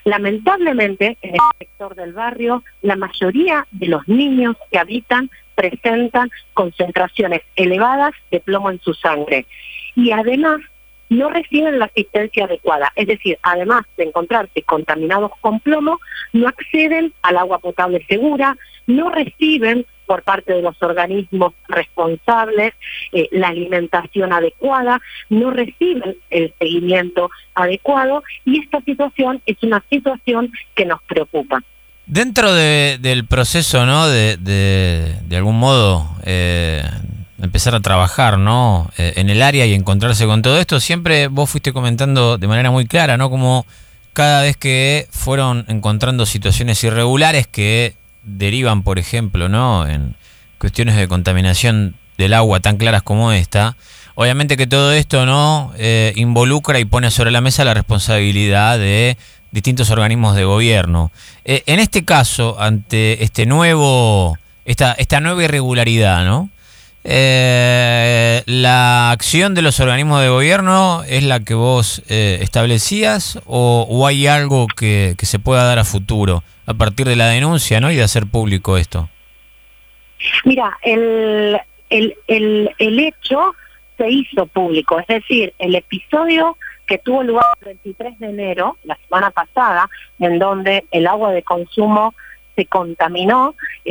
Lamentablemente, en el sector del barrio, la mayoría de los niños que habitan presentan concentraciones elevadas de plomo en su sangre y además no reciben la asistencia adecuada, es decir, además de encontrarse contaminados con plomo, no acceden al agua potable segura, no reciben por parte de los organismos responsables la alimentación adecuada, no reciben el seguimiento adecuado y esta situación es una situación que nos preocupa. Dentro del proceso, ¿no? De algún modo empezar a trabajar, ¿no? En el área y encontrarse con todo esto, siempre vos fuiste comentando de manera muy clara, ¿no? Como cada vez que fueron encontrando situaciones irregulares que derivan, por ejemplo, ¿no? En cuestiones de contaminación del agua tan claras como esta, obviamente que todo esto, ¿no? Involucra y pone sobre la mesa la responsabilidad de distintos organismos de gobierno. En este caso, ante esta nueva irregularidad, ¿no? ¿La acción de los organismos de gobierno es la que vos establecías o hay algo que se pueda dar a futuro a partir de la denuncia, ¿no? Y de hacer público esto? Mira, el hecho se hizo público, es decir, el episodio que tuvo lugar el 23 de enero, la semana pasada, en donde el agua de consumo se contaminó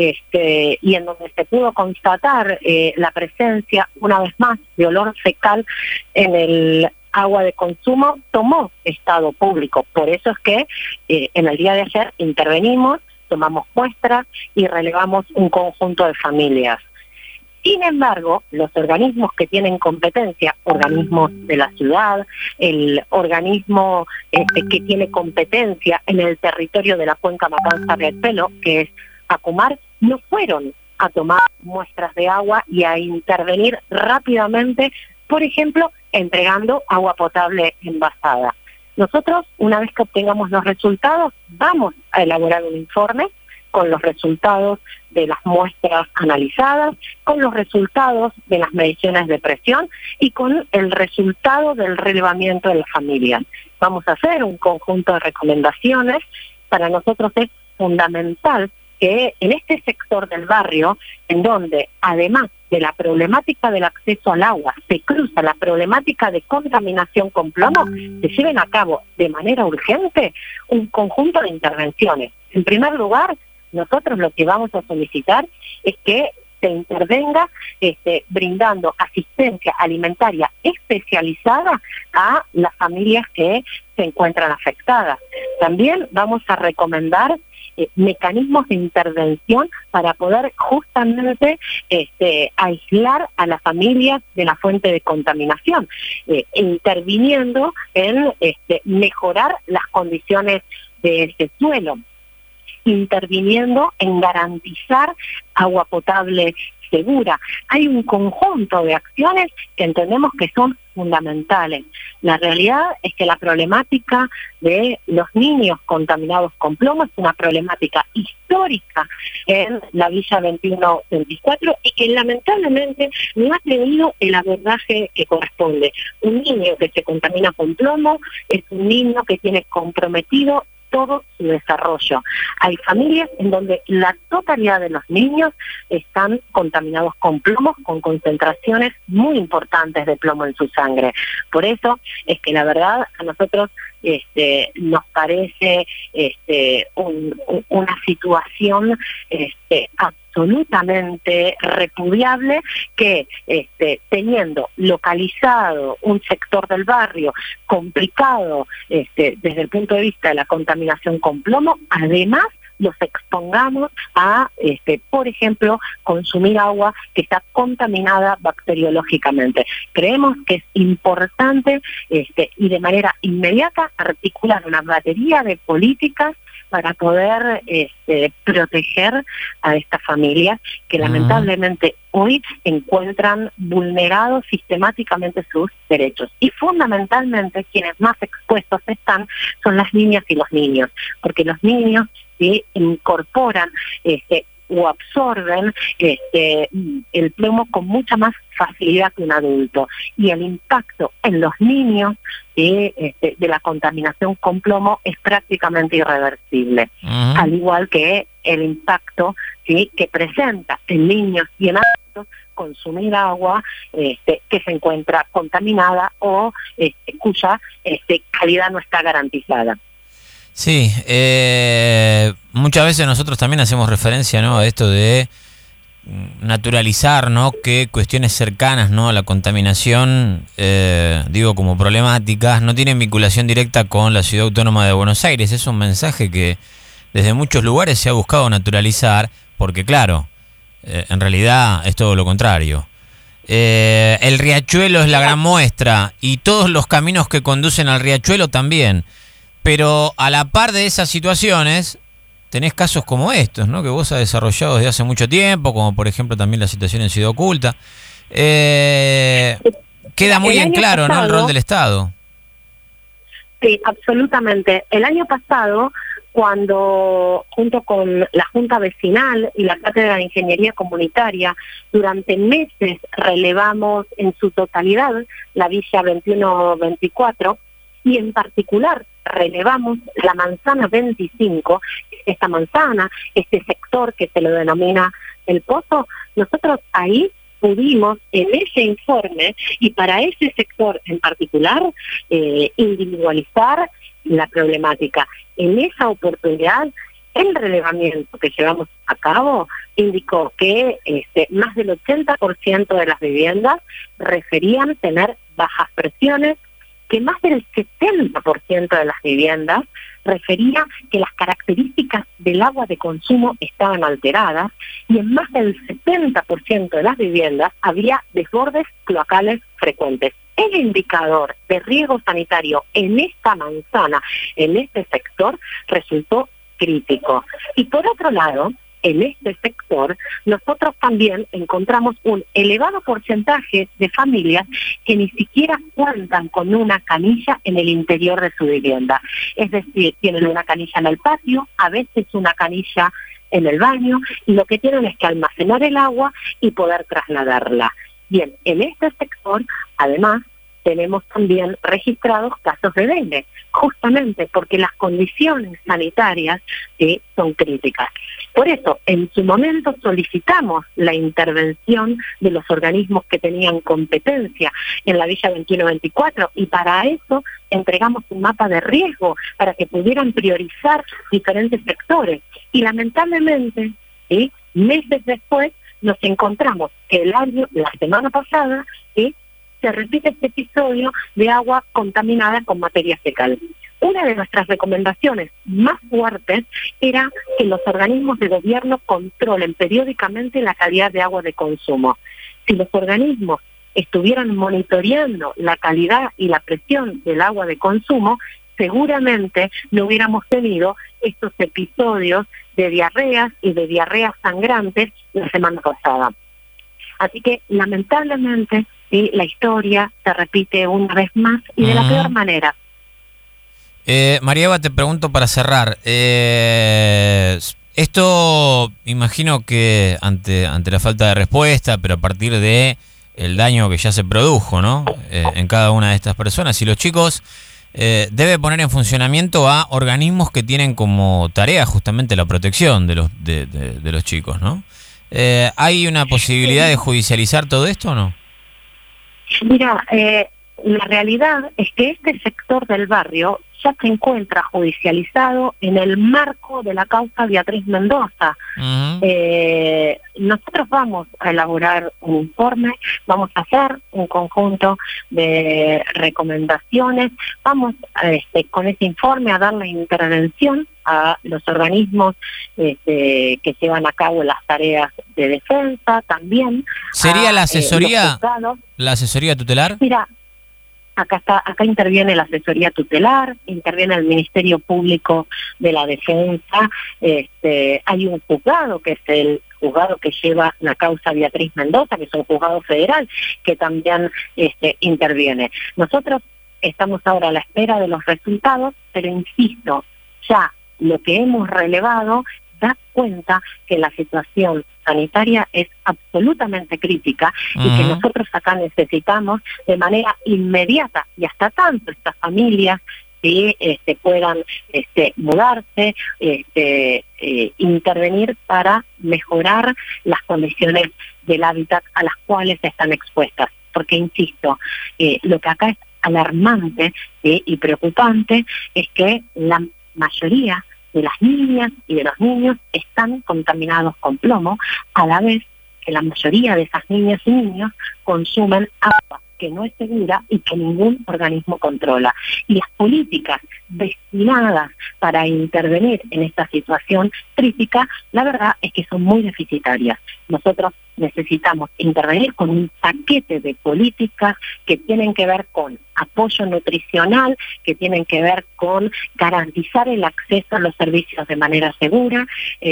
y en donde se pudo constatar la presencia, una vez más, de olor fecal en el agua de consumo, tomó estado público. Por eso es que en el día de ayer intervenimos, tomamos muestras y relevamos un conjunto de familias. Sin embargo, los organismos que tienen competencia, organismos de la ciudad, el organismo que tiene competencia en el territorio de la cuenca Matanza-Río Pelo, que es Acumar, no fueron a tomar muestras de agua y a intervenir rápidamente, por ejemplo, entregando agua potable envasada. Nosotros, una vez que obtengamos los resultados, vamos a elaborar un informe con los resultados de las muestras analizadas, con los resultados de las mediciones de presión y con el resultado del relevamiento de las familias. Vamos a hacer un conjunto de recomendaciones. Para nosotros es fundamental que en este sector del barrio, en donde además de la problemática del acceso al agua, se cruza la problemática de contaminación con plomo, se lleven a cabo de manera urgente un conjunto de intervenciones. En primer lugar, nosotros lo que vamos a solicitar es que se intervenga brindando asistencia alimentaria especializada a las familias que se encuentran afectadas. También vamos a recomendar mecanismos de intervención para poder justamente aislar a las familias de la fuente de contaminación, interviniendo en mejorar las condiciones de ese suelo, interviniendo en garantizar agua potable segura. Hay un conjunto de acciones que entendemos que son fundamentales. La realidad es que la problemática de los niños contaminados con plomo es una problemática histórica en la Villa 2124 y que lamentablemente no ha tenido el abordaje que corresponde. Un niño que se contamina con plomo es un niño que tiene comprometido todo su desarrollo. Hay familias en donde la totalidad de los niños están contaminados con plomos, con concentraciones muy importantes de plomo en su sangre. Por eso es que la verdad a nosotros nos parece una situación absolutamente repudiable que teniendo localizado un sector del barrio complicado desde el punto de vista de la contaminación con plomo, además los expongamos a, por ejemplo, consumir agua que está contaminada bacteriológicamente. Creemos que es importante y de manera inmediata articular una batería de políticas para poder proteger a estas familias que lamentablemente hoy encuentran vulnerados sistemáticamente sus derechos. Y fundamentalmente quienes más expuestos están son las niñas y los niños, porque los niños que incorporan o absorben el plomo con mucha más facilidad que un adulto. Y el impacto en los niños de la contaminación con plomo es prácticamente irreversible, al igual que el impacto que presenta en niños y en adultos consumir agua que se encuentra contaminada o cuya calidad no está garantizada. Sí, muchas veces nosotros también hacemos referencia, ¿no?, a esto de naturalizar, ¿no?, que cuestiones cercanas, ¿no?, a la contaminación, digo, como problemáticas, no tienen vinculación directa con la Ciudad Autónoma de Buenos Aires. Es un mensaje que desde muchos lugares se ha buscado naturalizar, porque claro, en realidad es todo lo contrario. El riachuelo es la gran muestra y todos los caminos que conducen al riachuelo también. Pero a la par de esas situaciones, tenés casos como estos, ¿no?, que vos has desarrollado desde hace mucho tiempo, como por ejemplo también la situación en Ciudad Oculta. Queda muy en claro, ¿no?, el rol del Estado. Sí, absolutamente. El año pasado, cuando junto con la Junta Vecinal y la Cátedra de Ingeniería Comunitaria, durante meses relevamos en su totalidad la Villa 21-24, y en particular relevamos la manzana 25, esta manzana, este sector que se lo denomina el Pozo. Nosotros ahí pudimos en ese informe y para ese sector en particular individualizar la problemática. En esa oportunidad, el relevamiento que llevamos a cabo indicó que más del 80% de las viviendas referían tener bajas presiones, que más del 70% de las viviendas refería que las características del agua de consumo estaban alteradas y en más del 70% de las viviendas había desbordes cloacales frecuentes. El indicador de riesgo sanitario en esta manzana, en este sector, resultó crítico. Y por otro lado, en este sector, nosotros también encontramos un elevado porcentaje de familias que ni siquiera cuentan con una canilla en el interior de su vivienda. Es decir, tienen una canilla en el patio, a veces una canilla en el baño, y lo que tienen es que almacenar el agua y poder trasladarla. Bien, en este sector, además, tenemos también registrados casos de dengue, justamente porque las condiciones sanitarias son críticas. Por eso, en su momento solicitamos la intervención de los organismos que tenían competencia en la Villa 21-24 y para eso entregamos un mapa de riesgo para que pudieran priorizar diferentes sectores. Y lamentablemente, meses después, nos encontramos que la semana pasada, se repite este episodio de agua contaminada con materia fecal. Una de nuestras recomendaciones más fuertes era que los organismos de gobierno controlen periódicamente la calidad de agua de consumo. Si los organismos estuvieran monitoreando la calidad y la presión del agua de consumo, seguramente no hubiéramos tenido estos episodios de diarreas y de diarreas sangrantes la semana pasada. Así que, lamentablemente, la historia se repite una vez más y de la peor manera. María Eva, te pregunto para cerrar. Esto, imagino que ante la falta de respuesta, pero a partir de el daño que ya se produjo, ¿no?, en cada una de estas personas, y los chicos debe poner en funcionamiento a organismos que tienen como tarea justamente la protección de los chicos, ¿no? ¿Hay una posibilidad de judicializar todo esto o no? Mira, la realidad es que este sector del barrio ya se encuentra judicializado en el marco de la causa Beatriz Mendoza. Nosotros vamos a elaborar un informe, vamos a hacer un conjunto de recomendaciones, vamos con ese informe a dar la intervención a los organismos que llevan a cabo las tareas de defensa también. ¿Sería la asesoría tutelar? Mira, acá interviene la asesoría tutelar, interviene el Ministerio Público de la Defensa, hay un juzgado que es el juzgado que lleva la causa Beatriz Mendoza, que es un juzgado federal, que también interviene. Nosotros estamos ahora a la espera de los resultados, pero insisto, ya lo que hemos relevado da cuenta que la situación sanitaria es absolutamente crítica y que nosotros acá necesitamos de manera inmediata, y hasta tanto estas familias puedan mudarse, intervenir para mejorar las condiciones del hábitat a las cuales están expuestas. Porque, insisto, lo que acá es alarmante y preocupante es que la mayoría de las niñas y de los niños están contaminados con plomo, a la vez que la mayoría de esas niñas y niños consumen agua que no es segura y que ningún organismo controla. Y las políticas destinadas para intervenir en esta situación crítica, la verdad es que son muy deficitarias. Nosotros necesitamos intervenir con un paquete de políticas que tienen que ver con apoyo nutricional, que tienen que ver con garantizar el acceso a los servicios de manera segura,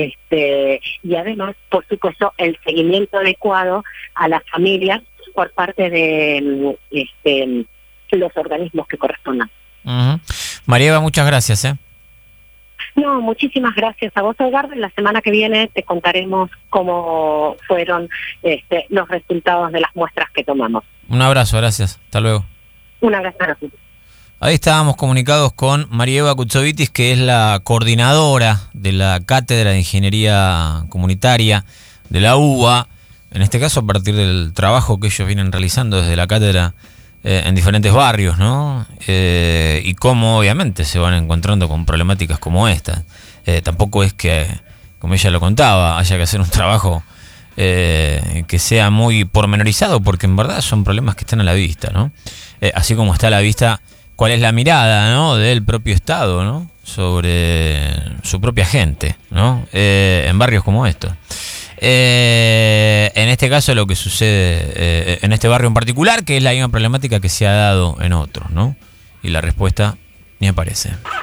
y además, por supuesto, el seguimiento adecuado a las familias por parte de los organismos que correspondan. María Eva, muchas gracias. No, muchísimas gracias a vos, Edgardo. La semana que viene te contaremos cómo fueron los resultados de las muestras que tomamos. Un abrazo, gracias. Hasta luego. Un abrazo. Ahí estábamos comunicados con María Eva Kutsovitis, que es la coordinadora de la Cátedra de Ingeniería Comunitaria de la UBA, en este caso a partir del trabajo que ellos vienen realizando desde la cátedra en diferentes barrios, ¿no? Y cómo obviamente se van encontrando con problemáticas como esta. Tampoco es que, como ella lo contaba, haya que hacer un trabajo que sea muy pormenorizado, porque en verdad son problemas que están a la vista, ¿no? Así como está a la vista cuál es la mirada, ¿no?, del propio Estado, ¿no?, sobre su propia gente, ¿no?, en barrios como estos. En este caso lo que sucede en este barrio en particular, que es la misma problemática que se ha dado en otros, ¿no? Y la respuesta ni aparece.